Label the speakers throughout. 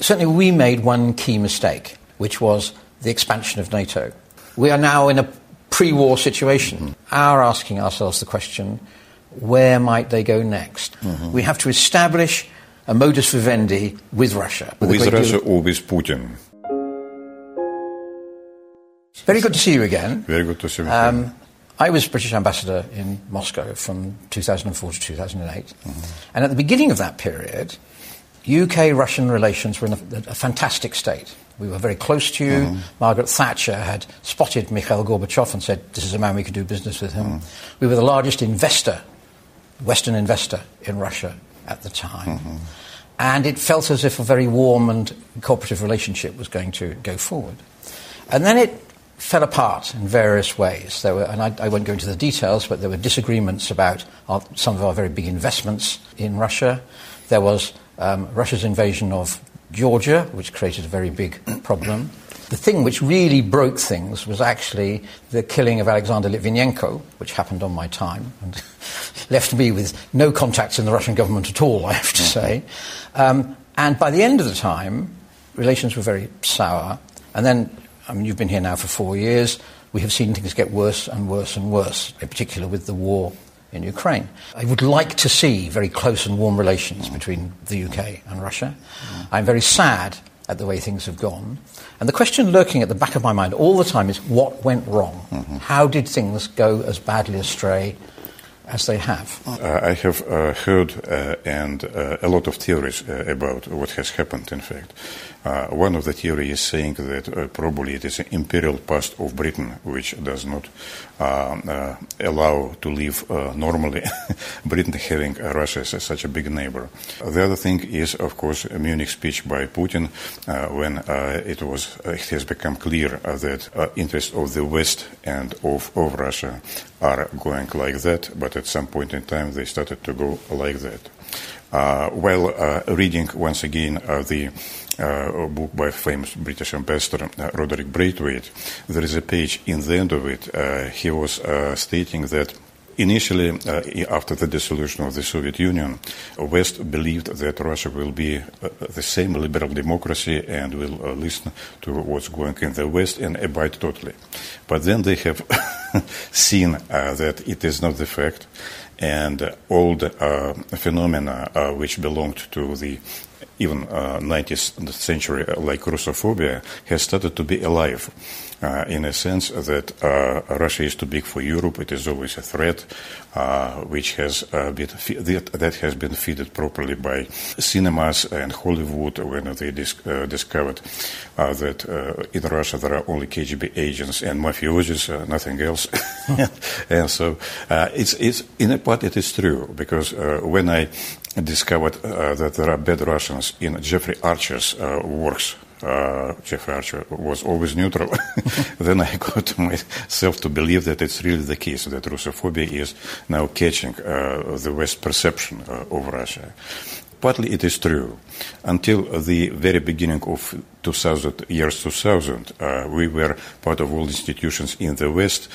Speaker 1: Certainly we made one key mistake, which was the expansion of NATO. We are now in a pre-war situation. Are asking ourselves the question, where might they go next? We have to establish a modus vivendi with Russia.
Speaker 2: With Russia or with Putin?
Speaker 1: Very good to see you again.
Speaker 2: Very good to see you again.
Speaker 1: I was British ambassador in Moscow from 2004 to 2008. And at the beginning of that period, UK-Russian relations were in a fantastic state. We were very close to you. Margaret Thatcher had spotted Mikhail Gorbachev and said, this is a man we could do business with him. We were the largest investor, Western investor, in Russia at the time. And it felt as if a very warm and cooperative relationship was going to go forward. And then it fell apart in various ways. There were, and I won't go into the details, but there were disagreements about some of our very big investments in Russia. There was Russia's invasion of Georgia, which created a very big problem. The thing which really broke things was actually the killing of Alexander Litvinenko, which happened on my time, and left me with no contacts in the Russian government at all, I have to say. And by the end of the time, relations were very sour. And then, I mean, you've been here now for 4 years. We have seen things get worse and worse and worse, in particular with the war in Ukraine. I would like to see very close and warm relations between the UK and Russia. I'm very sad at the way things have gone. And the question lurking at the back of my mind all the time is, what went wrong? How did things go as badly astray as they have?
Speaker 2: I have heard and a lot of theories about what has happened, in fact. One of the theories is saying that probably it is an imperial past of Britain which does not allow to live normally, Britain having Russia as such a big neighbor. The other thing is, of course, a Munich speech by Putin when it has become clear that interests of the West and of Russia are going like that, but at some point in time they started to go like that. While reading once again the book by famous British ambassador Roderick Braithwaite, there is a page in the end of it. He was stating that initially, after the dissolution of the Soviet Union, West believed that Russia will be the same liberal democracy and will listen to what's going in the West and abide totally. But then they have seen that it is not the fact, and all the phenomena which belonged to the even 19th century, like Russophobia, has started to be alive. In a sense that Russia is too big for Europe. It is always a threat, which has that has been fed properly by cinemas and Hollywood when they discovered that in Russia there are only KGB agents and mafiosos, nothing else. And so it's in a part it is true, because when I discovered that there are bad Russians in Jeffrey Archer's works. Jeffrey Archer was always neutral. Then I got myself to believe that it's really the case, that Russophobia is now catching the West perception of Russia. Partly it is true. Until the very beginning of 2000, we were part of all institutions in the West,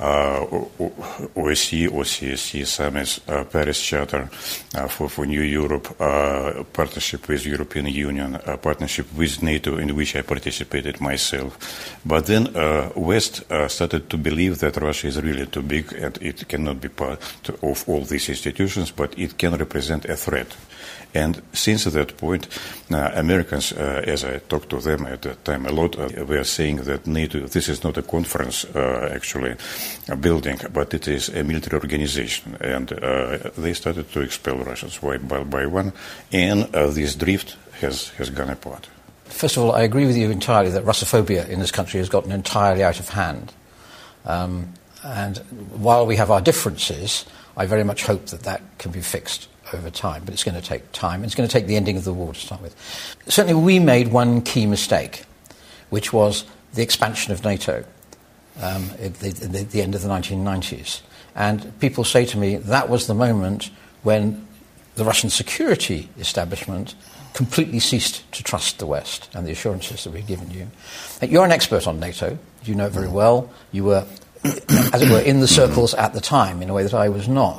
Speaker 2: OSCE, OCSC, summits, Paris Charter for New Europe, partnership with European Union, partnership with NATO, in which I participated myself. But then West started to believe that Russia is really too big and it cannot be part of all these institutions, but it can represent a threat. And since that point, Americans, as I talked to them at that time a lot, were saying that NATO, this is not a conference, actually, a building, but it is a military organization. And they started to expel Russians one by one, and this drift has gone apart.
Speaker 1: First of all, I agree with you entirely that Russophobia in this country has gotten entirely out of hand. And while we have our differences, I very much hope that can be fixed over time, but it's going to take time. It's going to take the ending of the war to start with. Certainly we made one key mistake, which was the expansion of NATO at the end of the 1990s. And people say to me, that was the moment when the Russian security establishment completely ceased to trust the West and the assurances that we've given you. You're an expert on NATO. You know it very well. You were, as it were, in the circles at the time in a way that I was not.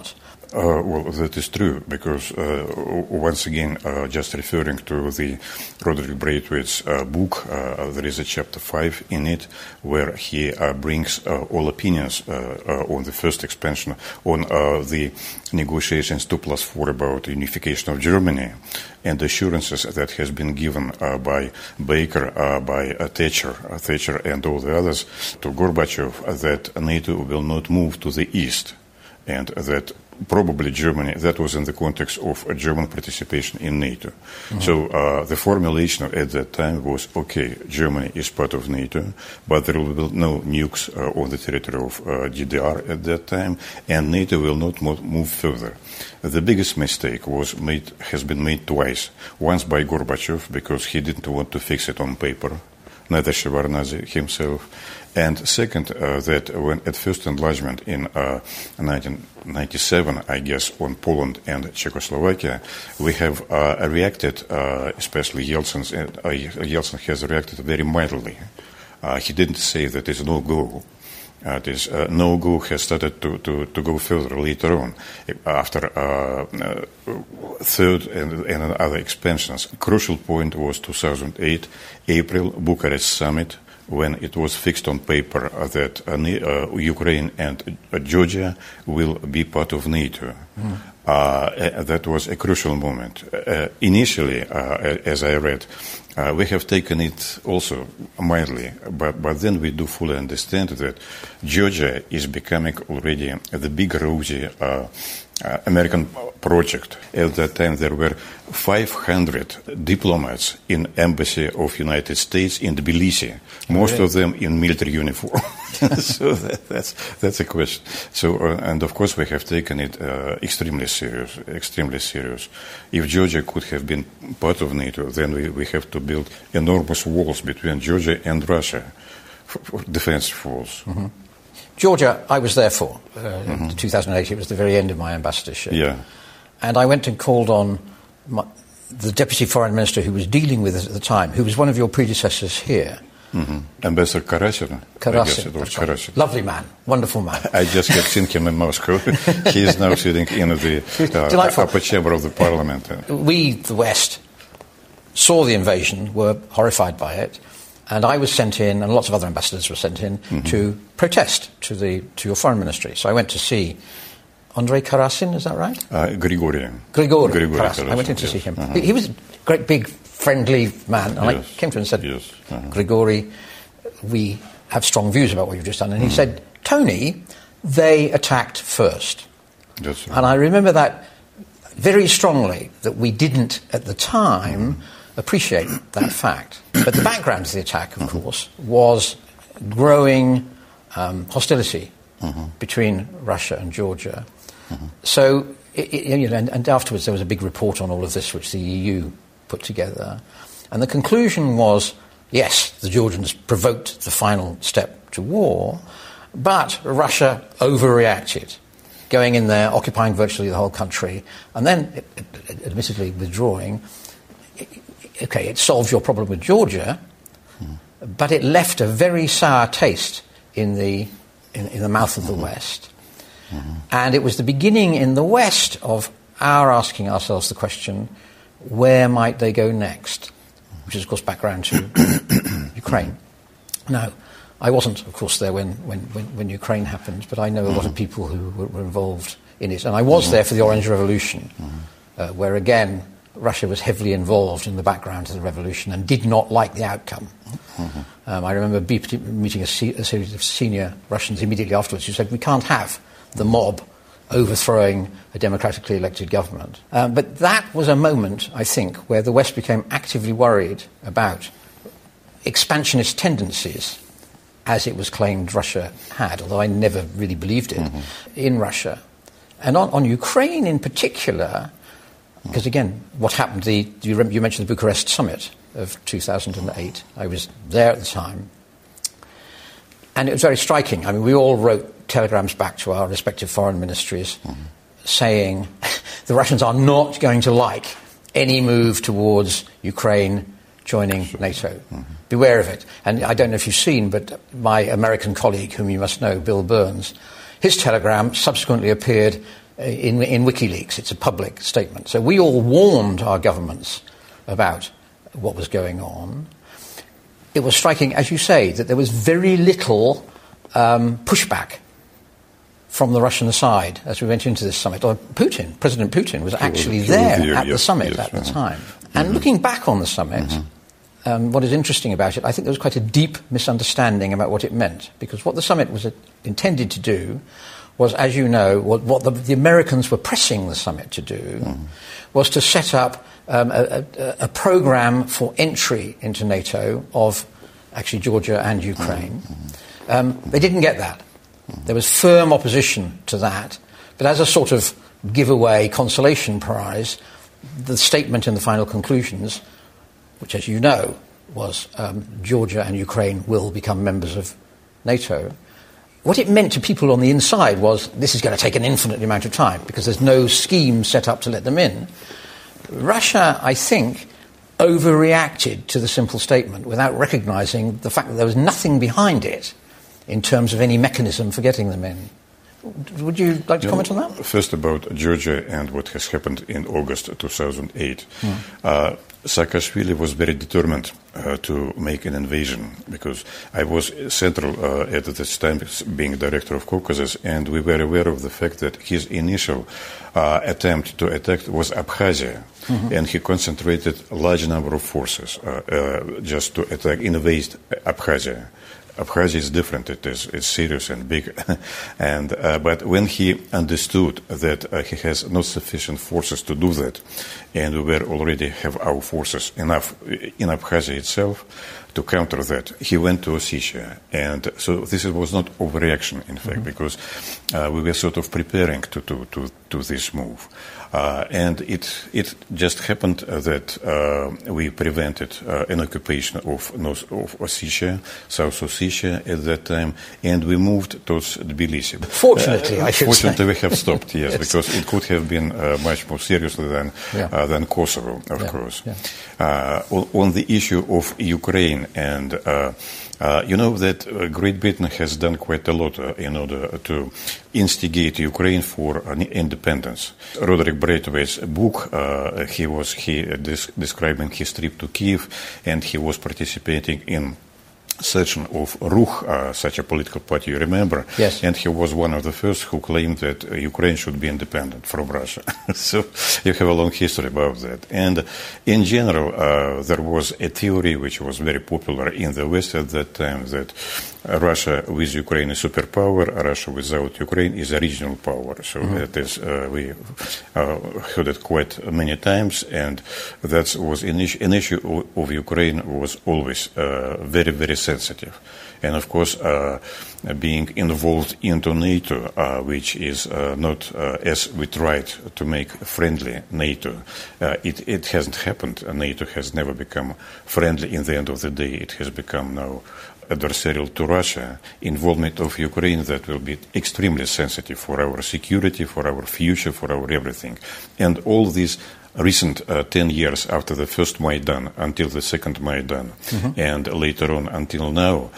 Speaker 2: Well, that is true, because once again, just referring to the Roderick Braithwaite's book, there is a chapter 5 in it where he brings all opinions on the first expansion, on the negotiations 2+4 about unification of Germany, and the assurances that has been given by Baker, by Thatcher and all the others to Gorbachev that NATO will not move to the east, and that probably Germany, that was in the context of German participation in NATO. Mm-hmm. So the formulation at that time was, okay, Germany is part of NATO, but there will be no nukes on the territory of DDR at that time, and NATO will not move further. The biggest mistake has been made twice. Once by Gorbachev, because he didn't want to fix it on paper, neither Shevardnadze himself. And second, that when at first enlargement in 1997, I guess, on Poland and Czechoslovakia, we have reacted, especially Yeltsin has reacted very mildly. He didn't say that it's no-go. This no-go has started to go further later on, after third and other expansions. Crucial point was 2008, April, Bucharest summit, when it was fixed on paper that Ukraine and Georgia will be part of NATO. That was a crucial moment. Initially, as I read, we have taken it also mildly, but then we do fully understand that Georgia is becoming already the big rosy American project. At that time, there were 500 diplomats in embassy of United States in Tbilisi, most of them in military uniform. So that's a question. So, and of course, we have taken it extremely serious. If Georgia could have been part of NATO, then we have to build enormous walls between Georgia and Russia, defense walls.
Speaker 1: Mm-hmm. Georgia, I was there for. 2008, it was the very end of my ambassadorship.
Speaker 2: Yeah.
Speaker 1: And I went and called on the deputy foreign minister who was dealing with it at the time, who was one of your predecessors here.
Speaker 2: Mm-hmm. Ambassador Karasin.
Speaker 1: Karasin. Lovely man, wonderful man.
Speaker 2: I just have seen him in Moscow. He is now sitting in the upper chamber of the parliament.
Speaker 1: We, the West, saw the invasion, were horrified by it. And I was sent in, and lots of other ambassadors were sent in, to protest to your foreign ministry. So I went to see Andrei Karasin, is that right?
Speaker 2: Grigory
Speaker 1: Karasin. I went in to see him. He was a great, big, friendly man. And I came to him and said, Grigory, we have strong views about what you've just done. And he said, Tony, they attacked first.
Speaker 2: That's right.
Speaker 1: And I remember that very strongly, that we didn't, at the time, appreciate that fact. But the background to the attack, of course, was growing hostility between Russia and Georgia. So, and afterwards there was a big report on all of this, which the EU put together. And the conclusion was, yes, the Georgians provoked the final step to war, but Russia overreacted, going in there, occupying virtually the whole country, and then, admittedly, withdrawing. Okay, it solved your problem with Georgia, but it left a very sour taste in the mouth of the West. And it was the beginning in the West of our asking ourselves the question, where might they go next? Which is, of course, background to Ukraine. Now, I wasn't, of course, there when Ukraine happened, but I know a lot of people who were involved in it. And I was there for the Orange Revolution, where, again, Russia was heavily involved in the background of the revolution and did not like the outcome. I remember meeting a series of senior Russians immediately afterwards who said, we can't have the mob overthrowing a democratically elected government. But that was a moment, I think, where the West became actively worried about expansionist tendencies, as it was claimed Russia had, although I never really believed it, in Russia. And on Ukraine in particular, because, again, what happened, you mentioned the Bucharest summit of 2008. I was there at the time. And it was very striking. I mean, we all wrote telegrams back to our respective foreign ministries saying the Russians are not going to like any move towards Ukraine joining NATO. Beware of it. And I don't know if you've seen, but my American colleague, whom you must know, Bill Burns, his telegram subsequently appeared in WikiLeaks. It's a public statement. So we all warned our governments about what was going on. It was striking, as you say, that there was very little pushback from the Russian side as we went into this summit. Or President Putin was actually there at the summit at the time. And looking back on the summit, what is interesting about it, I think there was quite a deep misunderstanding about what it meant. Because what the summit was intended to do was, as you know, what the Americans were pressing the summit to do was to set up a program for entry into NATO of actually Georgia and Ukraine. They didn't get that. There was firm opposition to that. But as a sort of giveaway consolation prize, the statement in the final conclusions, which, as you know, was Georgia and Ukraine will become members of NATO. What it meant to people on the inside was this is going to take an infinite amount of time because there's no scheme set up to let them in. Russia, I think, overreacted to the simple statement without recognizing the fact that there was nothing behind it in terms of any mechanism for getting them in. Would you like to comment on that?
Speaker 2: First, about Georgia and what has happened in August 2008. Saakashvili was very determined to make an invasion because I was central at this time being director of Caucasus, and we were aware of the fact that his initial attempt to attack was Abkhazia, and he concentrated a large number of forces just to attack, invade Abkhazia. Abkhazia is different. It's serious and big, but when he understood that he has not sufficient forces to do that, and we were already have our forces enough in Abkhazia itself to counter that, he went to Ossetia, and so this was not overreaction, in fact, because we were sort of preparing to this move. And it just happened that we prevented an occupation of Ossetia, South Ossetia at that time, and we moved towards Tbilisi.
Speaker 1: Fortunately, I should
Speaker 2: Fortunately,
Speaker 1: say.
Speaker 2: we have stopped, yes, because it could have been much more serious than Kosovo, of course. Yeah. On the issue of Ukraine, and you know that Great Britain has done quite a lot in order to instigate Ukraine for independence. Roderick Braithwaite's book, he describing his trip to Kiev, and he was participating in session of Ruch, such a political party, you remember?
Speaker 1: Yes.
Speaker 2: And he was one of the first who claimed that Ukraine should be independent from Russia. So you have a long history about that. And in general, there was a theory which was very popular in the West at that time that Russia with Ukraine is superpower, Russia without Ukraine is a regional power. So that is, we heard it quite many times, and that was an issue of Ukraine was always very, very sensitive. And of course, being involved into NATO, which is not as we tried to make friendly NATO, it hasn't happened. NATO has never become friendly. In the end of the day, it has become now adversarial to Russia. Involvement of Ukraine, that will be extremely sensitive for our security, for our future, for our everything. And all these recent 10 years after the first Maidan until the second Maidan, and later on until now,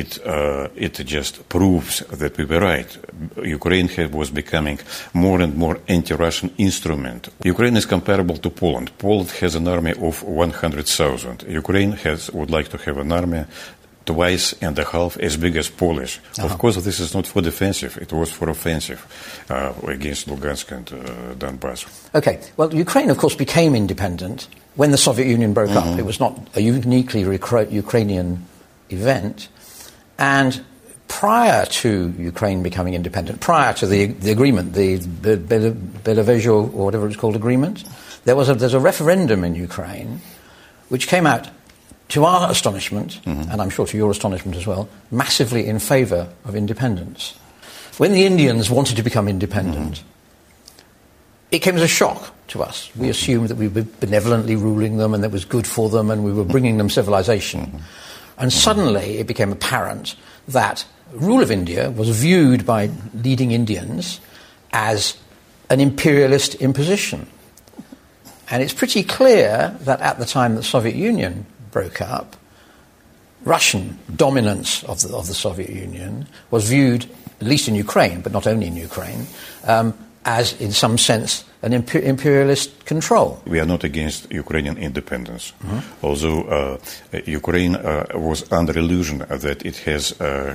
Speaker 2: it just proves that we were right. Ukraine was becoming more and more anti-Russian instrument. Ukraine is comparable to Poland. Poland has an army of 100,000. Ukraine would like to have an army twice and a half as big as Polish. Of course, this is not for defensive. It was for offensive against Lugansk and Donbass.
Speaker 1: Okay. Well, Ukraine, of course, became independent when the Soviet Union broke up. It was not a uniquely Ukrainian event. And prior to Ukraine becoming independent, prior to the agreement, the Belavezho, or whatever it's called, agreement, there's a referendum in Ukraine which came out, to our astonishment, and I'm sure to your astonishment as well, massively in favour of independence. When the Indians wanted to become independent, it came as a shock to us. We assumed that we were benevolently ruling them and that was good for them and we were bringing them civilization. And suddenly it became apparent that rule of India was viewed by leading Indians as an imperialist imposition. And it's pretty clear that at the time the Soviet Union broke up, Russian dominance of the Soviet Union was viewed, at least in Ukraine, but not only in Ukraine, as, in some sense, an imperialist control.
Speaker 2: We are not against Ukrainian independence, although Ukraine was under illusion that it has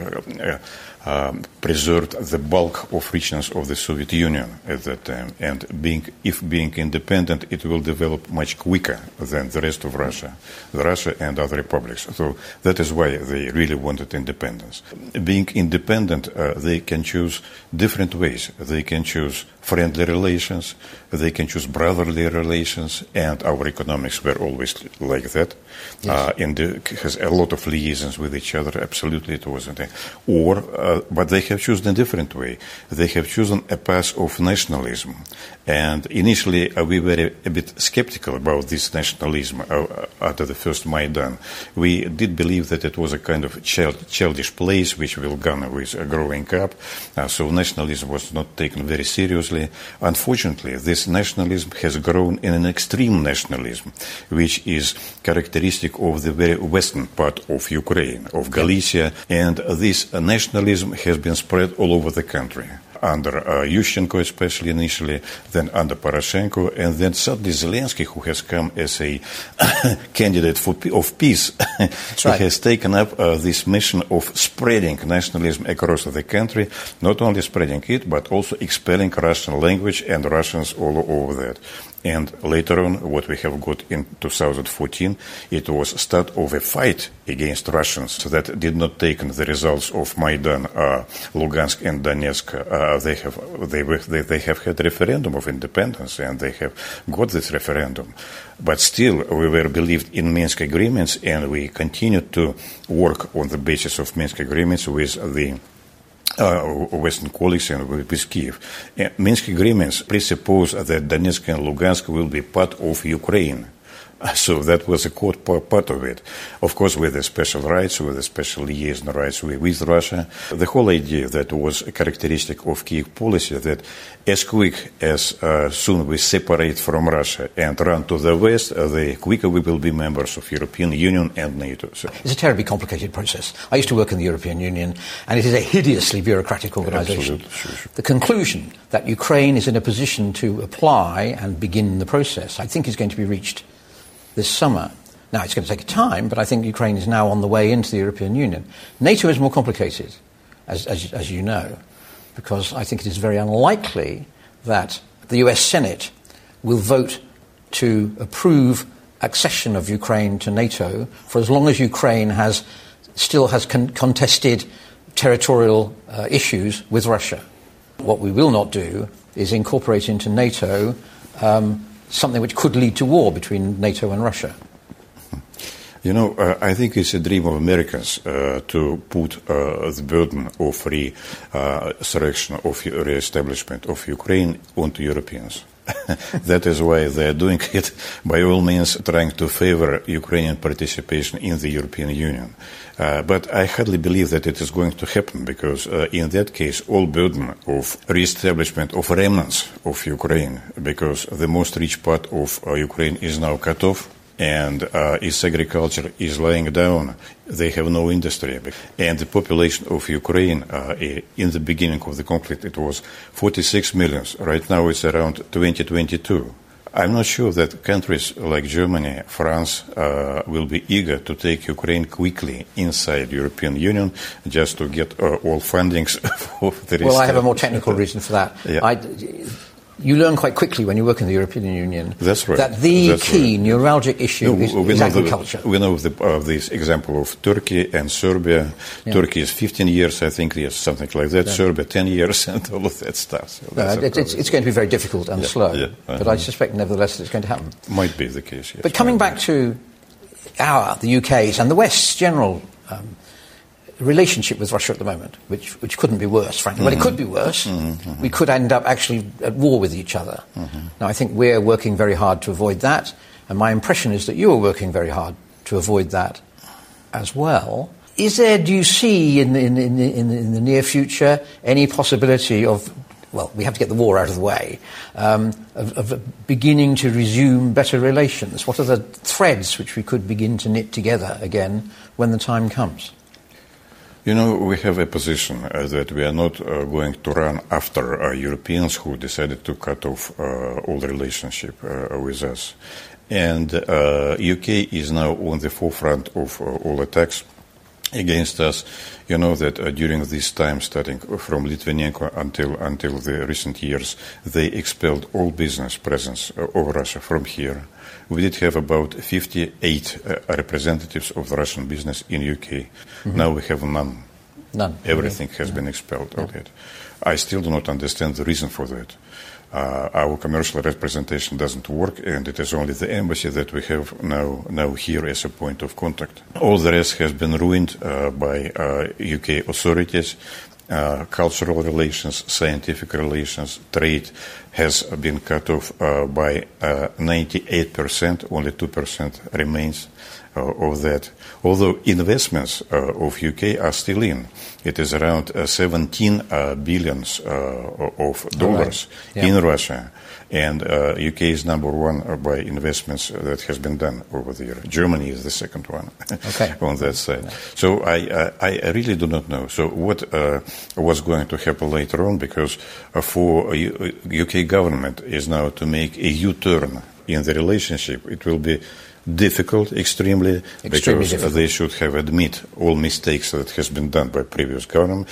Speaker 2: preserved the bulk of richness of the Soviet Union at that time, and being independent, it will develop much quicker than the rest of Russia and other republics. So that is why they really wanted independence. Being independent, they can choose different ways. They can choose friendly relations, they can choose brotherly relations, and our economics were always like that.
Speaker 1: Yes.
Speaker 2: And has a lot of liaisons with each other. Absolutely, it wasn't. But they have chosen a different way. They have chosen a path of nationalism. And initially, we were a bit skeptical about this nationalism after the first Maidan. We did believe that it was a kind of childish place which will go with growing up. So nationalism was not taken very seriously. Unfortunately, this nationalism has grown in an extreme nationalism, which is characteristic of the very western part of Ukraine, of Galicia, and this nationalism has been spread all over the country. Under Yushchenko, especially initially, then under Poroshenko, and then suddenly Zelensky, who has come as a candidate of peace,
Speaker 1: right.
Speaker 2: He has taken up this mission of spreading nationalism across the country, not only spreading it, but also expelling Russian language and Russians all over that. And later on, what we have got in 2014, it was start of a fight against Russians that did not take the results of Maidan, Lugansk and Donetsk. They have had a referendum of independence, and they have got this referendum. But still, we were believed in Minsk agreements, and we continued to work on the basis of Minsk agreements with the Western colleagues and with Kyiv. Minsk agreements presuppose that Donetsk and Lugansk will be part of Ukraine. So that was a core part of it. Of course, with the special rights, with the special liaison rights with Russia. The whole idea that was a characteristic of Kyiv policy that as quick as soon we separate from Russia and run to the West, the quicker we will be members of European Union and NATO. So
Speaker 1: it's a terribly complicated process. I used to work in the European Union, and it is a hideously bureaucratic organisation.
Speaker 2: Sure.
Speaker 1: The conclusion that Ukraine is in a position to apply and begin the process, I think, is going to be reached this summer. Now, it's going to take time, but I think Ukraine is now on the way into the European Union. NATO is more complicated, as you know, because I think it is very unlikely that the US Senate will vote to approve accession of Ukraine to NATO for as long as Ukraine still has contested territorial issues with Russia. What we will not do is incorporate into NATO something which could lead to war between NATO and Russia.
Speaker 2: You know, I think it's a dream of Americans to put the burden of resurrection, of re-establishment of Ukraine onto Europeans. That is why they're doing it, by all means trying to favor Ukrainian participation in the European Union. But I hardly believe that it is going to happen, because in that case, all burden of re-establishment of remnants of Ukraine, because the most rich part of Ukraine is now cut off, and its agriculture is lying down. They have no industry. And the population of Ukraine, in the beginning of the conflict, it was 46 million. Right now it's around 22. I'm not sure that countries like Germany, France, will be eager to take Ukraine quickly inside the European Union just to get all fundings for the
Speaker 1: Well, I have a more technical reason for that.
Speaker 2: Yeah.
Speaker 1: You learn quite quickly when you work in the European Union
Speaker 2: That's right.
Speaker 1: that the key neuralgic issue is agriculture.
Speaker 2: We know this example of Turkey and Serbia. Yeah. Turkey is 15 years, I think, yes, something like that. Yeah. Serbia, 10 years, and all of that stuff. So
Speaker 1: it's going to be very difficult and slow, but I suspect, nevertheless, that it's going to happen.
Speaker 2: Might be the case, yes.
Speaker 1: But coming back to the UK's and the West's general relationship with Russia at the moment, which couldn't be worse, frankly. Well, it could be worse. We could end up actually at war with each other. Now, I think we're working very hard to avoid that, and my impression is that you are working very hard to avoid that as well. Do you see in the near future any possibility of, well, we have to get the war out of the way, of beginning to resume better relations? What are the threads which we could begin to knit together again when the time comes?
Speaker 2: You know, we have a position that we are not going to run after Europeans who decided to cut off all relationship with us. And UK is now on the forefront of all attacks against us. You know that during this time, starting from Litvinenko until the recent years, they expelled all business presence of Russia from here. We did have about 58 representatives of the Russian business in UK. Mm-hmm. Now we have none.
Speaker 1: None.
Speaker 2: Everything has been expelled already. I still do not understand the reason for that. Our commercial representation doesn't work, and it is only the embassy that we have now here as a point of contact. All the rest has been ruined by UK authorities. Cultural relations, scientific relations, trade has been cut off by 98%, only 2% remains of that. Although investments of UK are still in. It is around 17 billions of dollars in Russia. And UK is number one by investments that has been done over there. Germany is the second one on that side. So I really do not know. So what was going to happen later on, because for UK government is now to make a U-turn in the relationship, it will be difficult, extremely because difficult. They should have admit all mistakes that has been done by previous government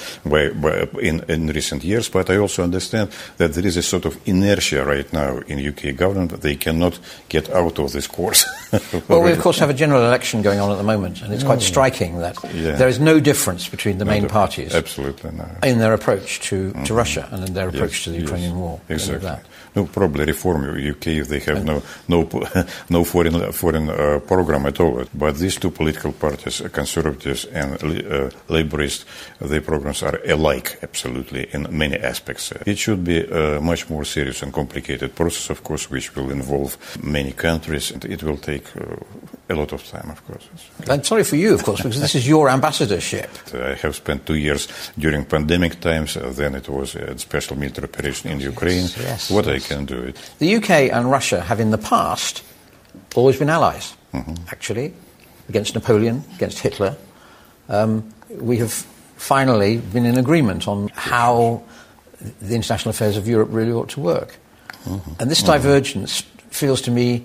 Speaker 2: in recent years. But I also understand that there is a sort of inertia right now in UK government, but they cannot get out of this course.
Speaker 1: Well, we of course have a general election going on at the moment, and it's quite striking that there is no difference between the main parties in their approach to Russia and in their approach to the Ukrainian war.
Speaker 2: Exactly. No, probably reform UK. They have no foreign program at all. But these two political parties, conservatives and laborists, their programs are alike, absolutely, in many aspects. It should be a much more serious and complicated process, of course, which will involve many countries, and it will take a lot of time, of course.
Speaker 1: I'm sorry for you, of course, because this is your ambassadorship.
Speaker 2: I have spent 2 years during pandemic times. Then it was a special military operation in Ukraine. What I can do it.
Speaker 1: The UK and Russia have in the past always been allies, actually, against Napoleon, against Hitler. We have finally been in agreement on how the international affairs of Europe really ought to work. And this divergence feels to me,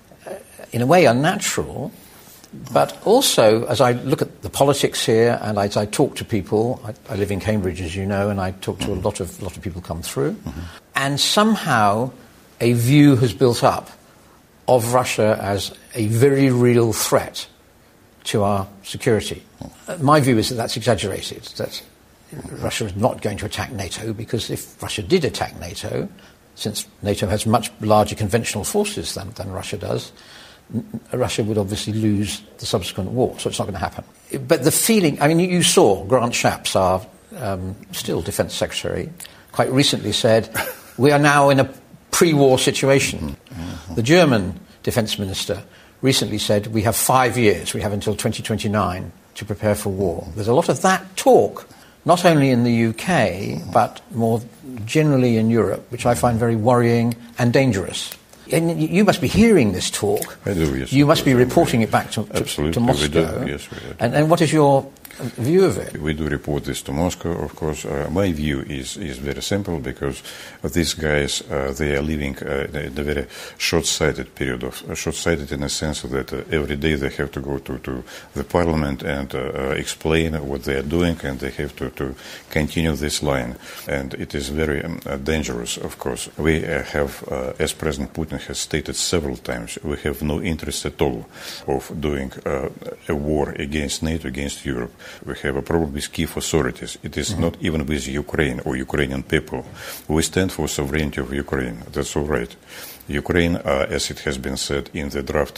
Speaker 1: in a way, unnatural, but also, as I look at the politics here and as I talk to people, I live in Cambridge, as you know, and I talk to a lot of people come through, and somehow a view has built up of Russia as a very real threat to our security. My view is that that's exaggerated, that Russia is not going to attack NATO, because if Russia did attack NATO, since NATO has much larger conventional forces than Russia does, Russia would obviously lose the subsequent war, so it's not going to happen. But the feeling, I mean, you saw Grant Shapps, our still Defence Secretary, quite recently said, we are now in a pre-war situation. The German Defence Minister recently said, we have 5 years, we have until 2029 to prepare for war. There's a lot of that talk, not only in the UK, but more generally in Europe, which I find very worrying and dangerous. And you must be hearing this talk.
Speaker 2: I do, yes.
Speaker 1: You must be reporting it back to Moscow.
Speaker 2: We do. Yes, we do.
Speaker 1: And what is your view of it?
Speaker 2: We do report this to Moscow, of course. My view is very simple, because these guys, they are living in a very short-sighted period short-sighted in a sense that every day they have to go to the parliament and explain what they are doing, and they have to continue this line. And it is very dangerous, of course. We have, as President Putin has stated several times, we have no interest at all of doing a war against NATO, against Europe. We have a problem with Kiev authorities. It is not even with Ukraine or Ukrainian people. We stand for sovereignty of Ukraine. That's all right. Ukraine, as it has been said in the draft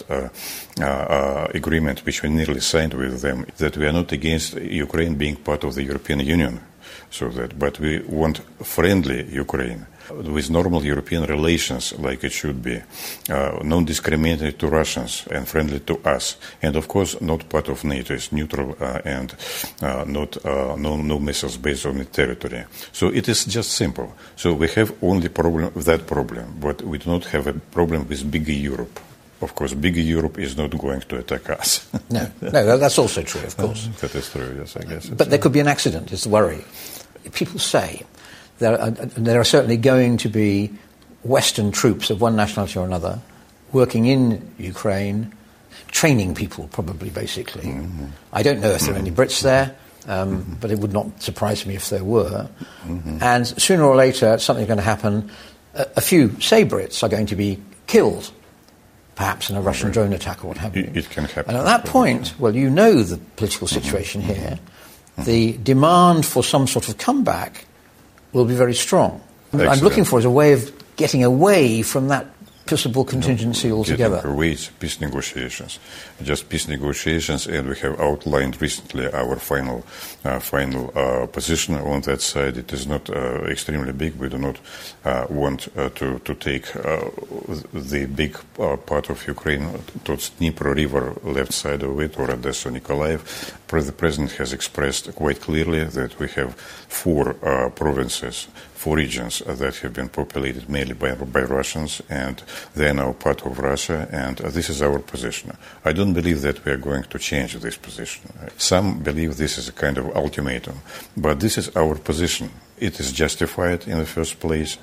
Speaker 2: agreement which we nearly signed with them, that we are not against Ukraine being part of the European Union. But we want friendly Ukraine with normal European relations like it should be, non-discriminatory to Russians and friendly to us, and of course not part of NATO. It's neutral and no missiles based on the territory. So it is just simple. So we have only that problem, but we do not have a problem with bigger Europe. Of course, bigger Europe is not going to attack us.
Speaker 1: No, that's also true, of course.
Speaker 2: That is true, yes, I guess.
Speaker 1: But there could be an accident, is the worry. People say there are certainly going to be Western troops of one nationality or another working in Ukraine, training people, probably, basically. Mm-hmm. I don't know if there are any Brits there, but it would not surprise me if there were. Mm-hmm. And sooner or later, something's going to happen. A few, say Brits, are going to be killed, perhaps in a Russian drone attack or what have you.
Speaker 2: It can happen.
Speaker 1: And at that point, well, you know the political situation here. The demand for some sort of comeback will be very strong. What I'm looking for is a way of getting away from that possible contingency altogether.
Speaker 2: Getting away peace negotiations. Just peace negotiations, and we have outlined recently our final position on that side. It is not extremely big. We do not want to take the big part of Ukraine towards Dnipro River, left side of it, or Odessa, Nikolaev. The President has expressed quite clearly that we have 4 provinces, 4 regions that have been populated mainly by Russians, and they are now part of Russia, and this is our position. I don't believe that we are going to change this position. Some believe this is a kind of ultimatum, but this is our position. It is justified in the first place,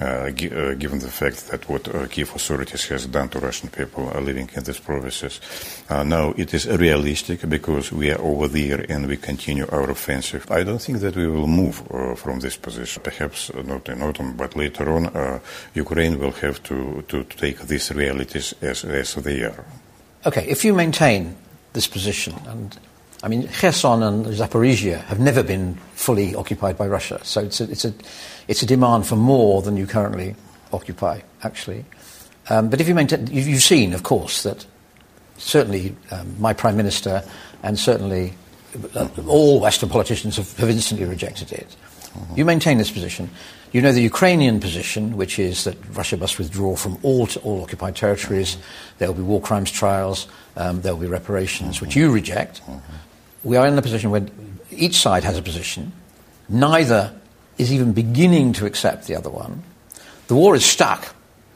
Speaker 2: given the fact that what Kiev authorities has done to Russian people living in these provinces. Now it is realistic because we are over there and we continue our offensive. I don't think that we will move from this position. Perhaps not in autumn, but later on, Ukraine will have to take these realities as they are.
Speaker 1: Okay, if you maintain this position, and I mean, Kherson and Zaporizhia have never been fully occupied by Russia, so it's a demand for more than you currently occupy, actually. But if you maintain, you've seen, of course, that certainly my Prime Minister and certainly all Western politicians have instantly rejected it. You maintain this position. You know the Ukrainian position, which is that Russia must withdraw from all occupied territories. There will be war crimes trials. There will be reparations, which you reject. We are in a position where each side has a position. Neither is even beginning to accept the other one. The war is stuck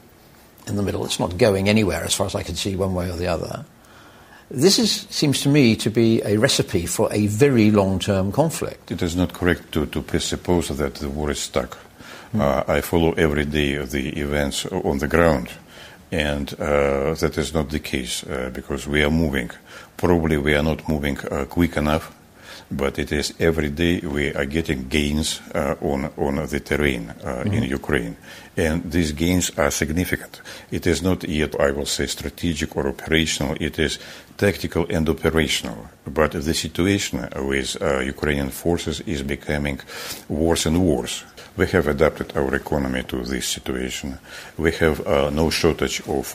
Speaker 1: in the middle. It's not going anywhere as far as I can see one way or the other. This seems to me to be a recipe for a very long-term conflict.
Speaker 2: It is not correct to presuppose that the war is stuck. I follow every day the events on the ground, and that is not the case because we are moving. Probably we are not moving quick enough, but it is every day we are getting gains on the terrain in Ukraine. And these gains are significant. It is not yet, I will say, strategic or operational. It is tactical and operational. But the situation with Ukrainian forces is becoming worse and worse. We have adapted our economy to this situation. We have no shortage of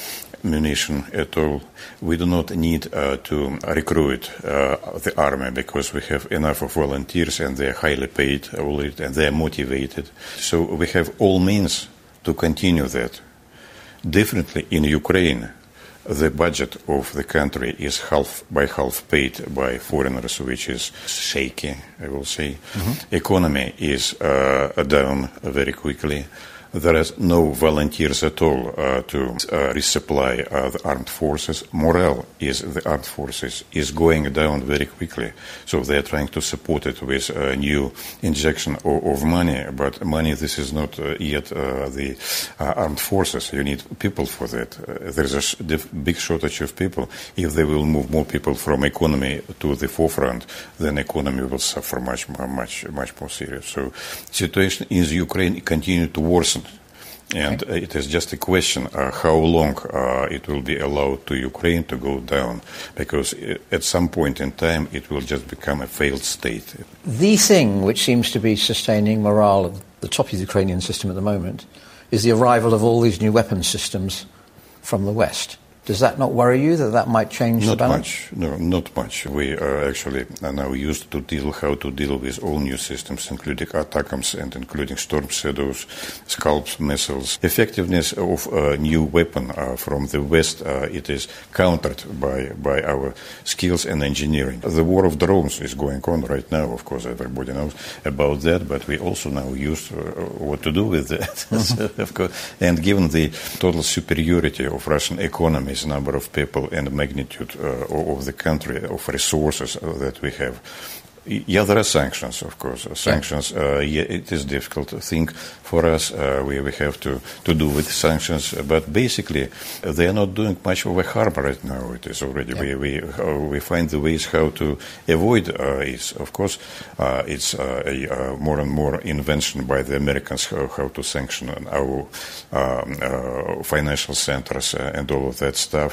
Speaker 2: munition at all. We do not need to recruit the army because we have enough of volunteers and they are highly paid and they are motivated. So we have all means to continue that. Definitely in Ukraine, the budget of the country is half paid by foreigners, which is shaky, I will say. Economy is down very quickly. There is no volunteers at all to resupply the armed forces. Morale the armed forces is going down very quickly. So they are trying to support it with a new injection of money. But money, this is not yet the armed forces. You need people for that. There is a big shortage of people. If they will move more people from economy to the forefront, then economy will suffer much more serious. So situation in Ukraine continue to worsen. And it is just a question how long it will be allowed to Ukraine to go down, because at some point in time it will just become a failed state.
Speaker 1: The thing which seems to be sustaining morale at the top of the Ukrainian system at the moment is the arrival of all these new weapons systems from the West. Does that not worry you that might change the balance?
Speaker 2: Not much. No, not much. We are actually now used to how to deal with all new systems, including ATACMS and including Storm Shadows, Scalps, missiles. Effectiveness of a new weapon from the West, it is countered by our skills and engineering. The war of drones is going on right now. Of course, everybody knows about that, but we also now use what to do with that. Of course, and given the total superiority of Russian economies, number of people and magnitude of the country, of resources that we have. Yeah, there are sanctions, of course. Sanctions, it is difficult thing for us. We have to do with sanctions, but basically they are not doing much of a harm right now. It is already we find the ways how to avoid it. Of course, it's a more and more invention by the Americans how to sanction our financial centers and all of that stuff.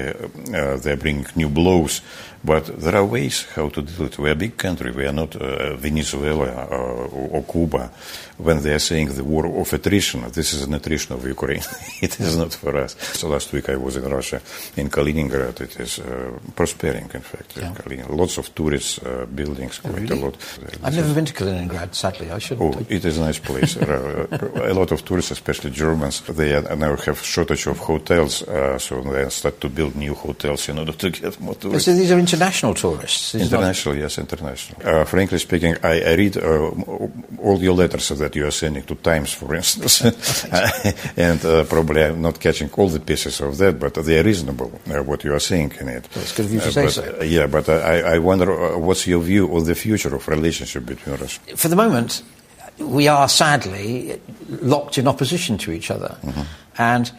Speaker 2: They bring new blows. But there are ways how to do it. We are a big country. We are not Venezuela or Cuba. When they are saying the war of attrition, this is an attrition of Ukraine. It is not for us. So last week I was in Russia, in Kaliningrad. It is prospering, in fact. Yeah. Lots of tourist buildings, quite a lot.
Speaker 1: I've never been to Kaliningrad, sadly. I should.
Speaker 2: Oh, it is a nice place. A lot of tourists, especially Germans, they now have shortage of hotels, so they start to build new hotels in order to get more tourists.
Speaker 1: So these are international tourists?
Speaker 2: International, yes, international. Frankly speaking, I read all your letters that you are sending to Times, for instance, and probably I'm not catching all the pieces of that, but they are reasonable, what you are saying in it.
Speaker 1: Well, it's good of you to say so.
Speaker 2: Yeah, but I wonder, what's your view of the future of relationship between Russia?
Speaker 1: For the moment, we are sadly locked in opposition to each other. Mm-hmm. And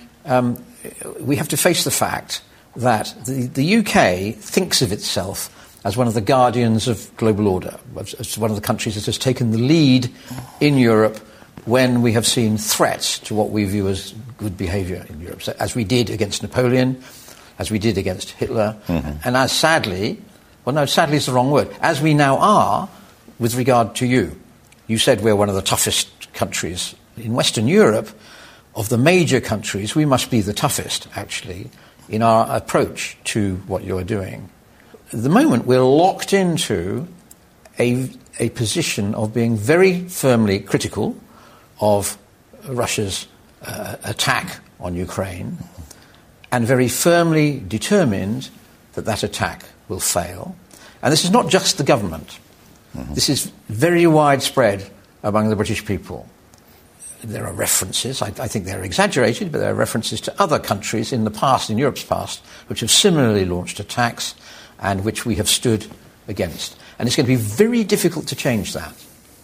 Speaker 1: we have to face the fact that the UK thinks of itself as one of the guardians of global order, as one of the countries that has taken the lead in Europe when we have seen threats to what we view as good behaviour in Europe, so, as we did against Napoleon, as we did against Hitler, and as sadly is the wrong word, as we now are with regard to you. You said we're one of the toughest countries in Western Europe. Of the major countries, we must be the toughest, actually, in our approach to what you're doing. At the moment, we're locked into a position of being very firmly critical of Russia's attack on Ukraine and very firmly determined that that attack will fail. And this is not just the government. Mm-hmm. This is very widespread among the British people. There are references, I think they're exaggerated, but there are references to other countries in the past, in Europe's past, which have similarly launched attacks and which we have stood against. And it's going to be very difficult to change that.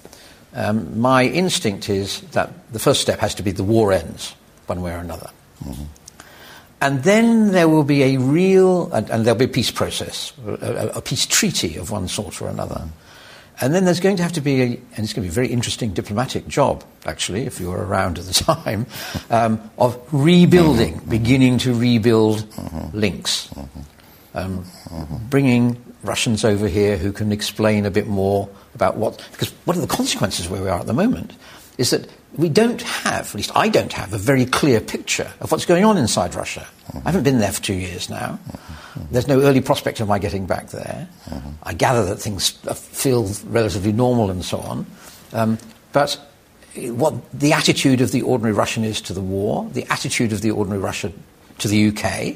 Speaker 1: My instinct is that the first step has to be the war ends, one way or another. Mm-hmm. And then there will be a real, and there'll be a peace process, a peace treaty of one sort or another. And then there's going to have to be, and it's going to be a very interesting diplomatic job, actually, if you were around at the time, of rebuilding, beginning to rebuild links. Bringing Russians over here who can explain a bit more about because one of the consequences where we are at the moment is that we don't have, at least I don't have, a very clear picture of what's going on inside Russia. I haven't been there for 2 years now. There's no early prospect of my getting back there. I gather that things feel relatively normal and so on. But what the attitude of the ordinary Russian is to the war, the attitude of the ordinary Russian to the UK,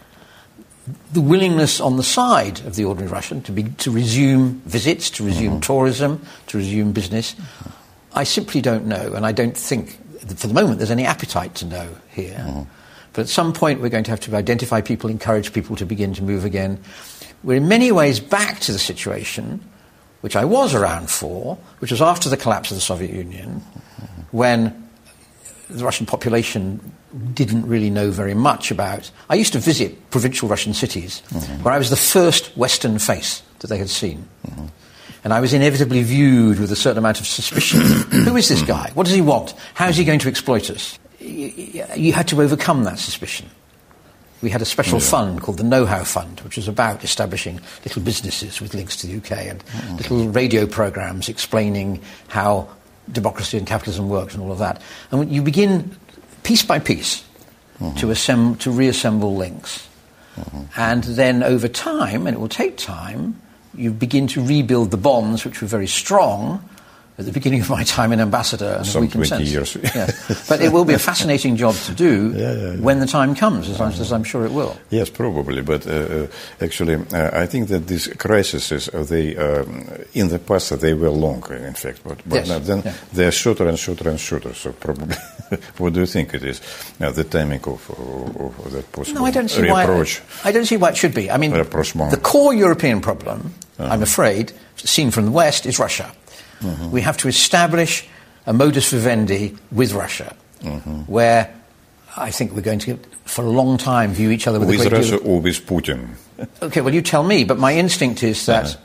Speaker 1: the willingness on the side of the ordinary Russian to resume visits, to resume tourism, to resume business, I simply don't know, and I don't think, for the moment, there's any appetite to know here. But at some point, we're going to have to identify people, encourage people to begin to move again. We're in many ways back to the situation, which I was around for, which was after the collapse of the Soviet Union, when the Russian population didn't really know very much about. I used to visit provincial Russian cities where I was the first Western face that they had seen. And I was inevitably viewed with a certain amount of suspicion. Who is this guy? What does he want? How is he going to exploit us? You had to overcome that suspicion. We had a special fund called the Know-How Fund, which was about establishing little businesses with links to the UK and little radio programs explaining how democracy and capitalism worked and all of that. And when you begin piece by piece to reassemble links. And then over time, and it will take time, you begin to rebuild the bonds, which were very strong at the beginning of my time in ambassador. And
Speaker 2: some 20 years.
Speaker 1: Yeah. But it will be a fascinating job to do when the time comes, as I'm sure it will.
Speaker 2: Yes, probably. But actually, I think that these crises, they in the past, they were long, in fact. But now, then they are shorter and shorter and shorter. So probably, what do you think it is? The timing of that possible reapproach?
Speaker 1: I don't see why it should be. I mean, the core European problem, I'm afraid, seen from the West, is Russia. We have to establish a modus vivendi with Russia, where I think we're going to, for a long time, view each other with a great deal
Speaker 2: Russia or with Putin?
Speaker 1: Okay, well, you tell me, but my instinct is that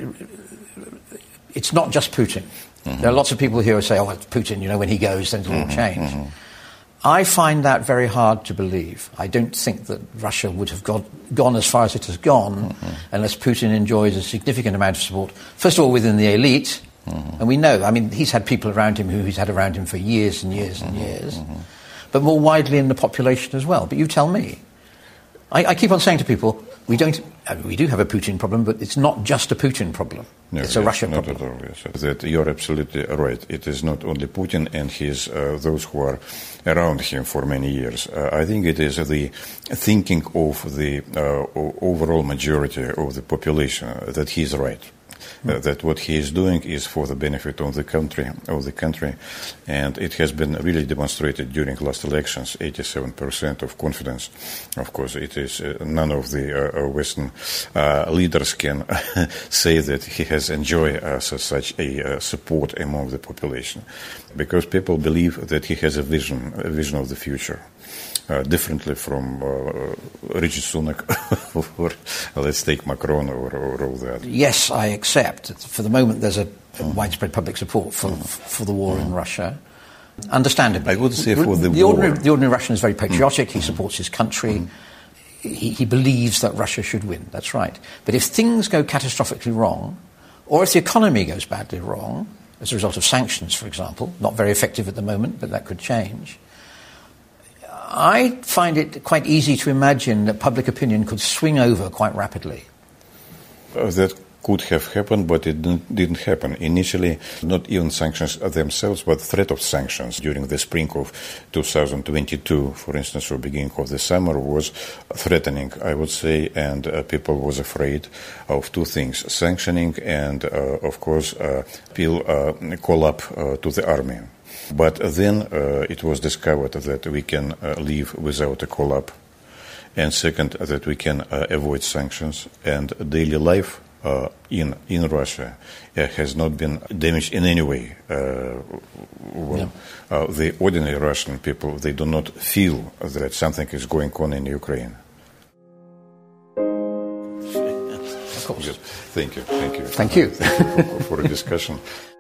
Speaker 1: it's not just Putin. There are lots of people here who say, oh, it's Putin, when he goes, then it'll all change. I find that very hard to believe. I don't think that Russia would have gone as far as it has gone unless Putin enjoys a significant amount of support, first of all, within the elite. And we know, I mean, he's had people around him who he's had around him for years and years and years, but more widely in the population as well. But you tell me. I keep on saying to people, we do have a Putin problem, but it's not just a Putin problem.
Speaker 2: No,
Speaker 1: it's a Russia problem.
Speaker 2: Not at all, yes. That you're absolutely right. It is not only Putin and those who are around him for many years. I think it is the thinking of the overall majority of the population that he's right. That what he is doing is for the benefit of the country, and it has been really demonstrated during last elections. 87% of confidence. Of course, it is none of the Western leaders can say that he has enjoyed such a support among the population, because people believe that he has a vision of the future. Differently from Rishi Sunak, or let's take Macron or all that.
Speaker 1: Yes, I accept. For the moment, there's a widespread public support for the war in Russia. Understandably.
Speaker 2: I would say for the
Speaker 1: war.
Speaker 2: war.
Speaker 1: The ordinary Russian is very patriotic. He supports his country. He believes that Russia should win. That's right. But if things go catastrophically wrong, or if the economy goes badly wrong, as a result of sanctions, for example, not very effective at the moment, but that could change, I find it quite easy to imagine that public opinion could swing over quite rapidly.
Speaker 2: That could have happened, but it didn't happen. Initially, not even sanctions themselves, but threat of sanctions during the spring of 2022, for instance, or beginning of the summer, was threatening, I would say, and people was afraid of two things: sanctioning and, of course, call up to the army. But then it was discovered that we can live without a call-up, and second, that we can avoid sanctions, and daily life in Russia has not been damaged in any way. The ordinary Russian people, they do not feel that something is going on in Ukraine.
Speaker 1: Of course.
Speaker 2: Yes. Thank you.
Speaker 1: Thank you
Speaker 2: for a discussion.